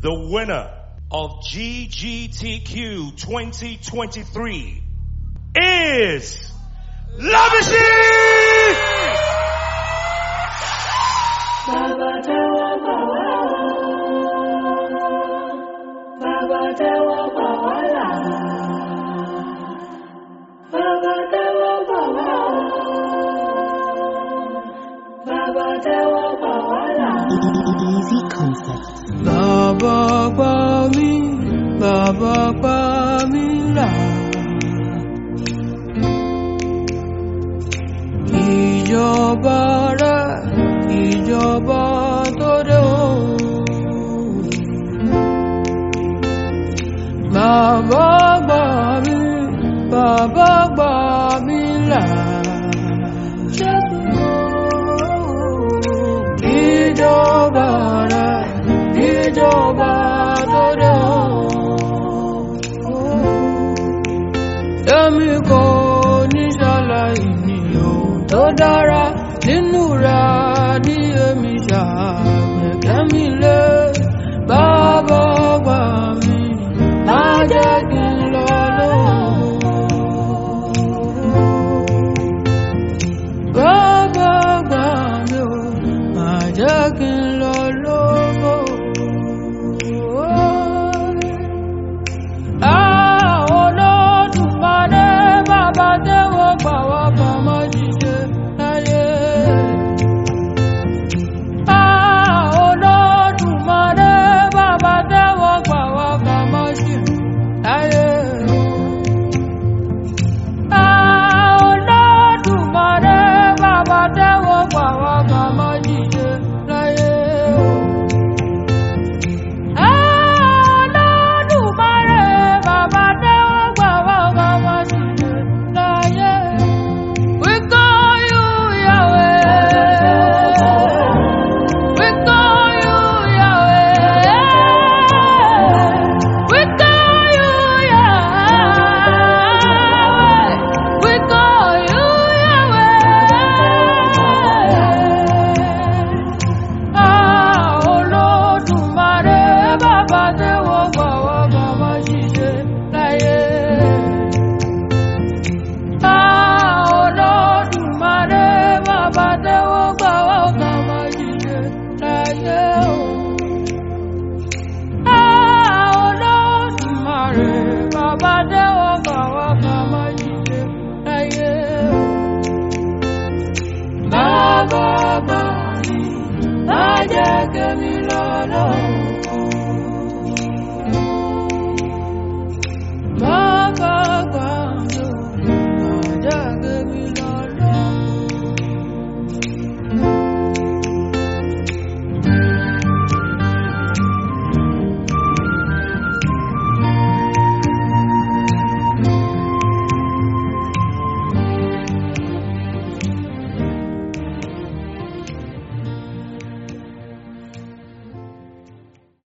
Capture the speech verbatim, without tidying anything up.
The winner of G G T Q twenty twenty-three is Lavishi! Baba Dewa Bawa, Baba Dewa Bawala, Baba Dewa Bawa, Baba Dewa Bawala. Easy concept. Baba Bami, Baba Bamila. Ìjọba rẹ̀, ìjọba tó dé o. Bàbá gbà mí, bàbá gbà mí là. Ìjọba rẹ̀, ìjọba tó dé o. Èmi kò ní ṣàlàyé ní ohun tó dára nínú rẹ̀ ní èmi ṣàgbẹ̀kẹ́ mi lé.